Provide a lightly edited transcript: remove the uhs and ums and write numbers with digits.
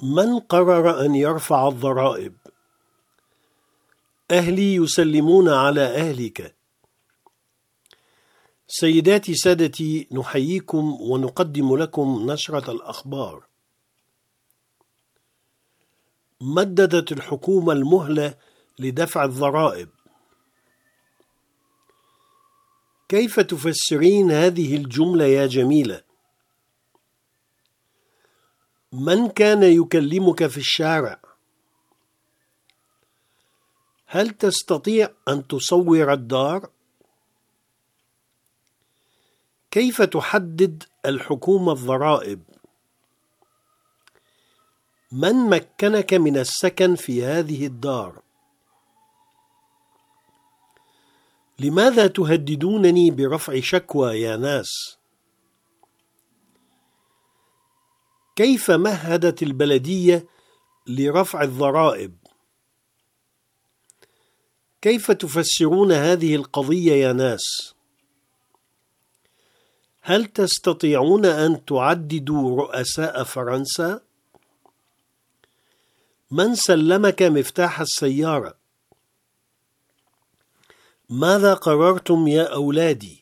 من قرر أن يرفع الضرائب؟ أهلي يسلمون على أهلك. سيداتي سادتي، نحييكم ونقدم لكم نشرة الأخبار. مددت الحكومة المهلة لدفع الضرائب. كيف تفسرين هذه الجملة يا جميلة؟ من كان يكلمك في الشارع؟ هل تستطيع أن تصور الدار؟ كيف تحدد الحكومة الضرائب؟ من مكنك من السكن في هذه الدار؟ لماذا تهددونني برفع شكوى يا ناس؟ كيف مهدت البلدية لرفع الضرائب؟ كيف تفسرون هذه القضية يا ناس؟ هل تستطيعون أن تعددوا رؤساء فرنسا؟ من سلمك مفتاح السيارة؟ ماذا قررتم يا أولادي؟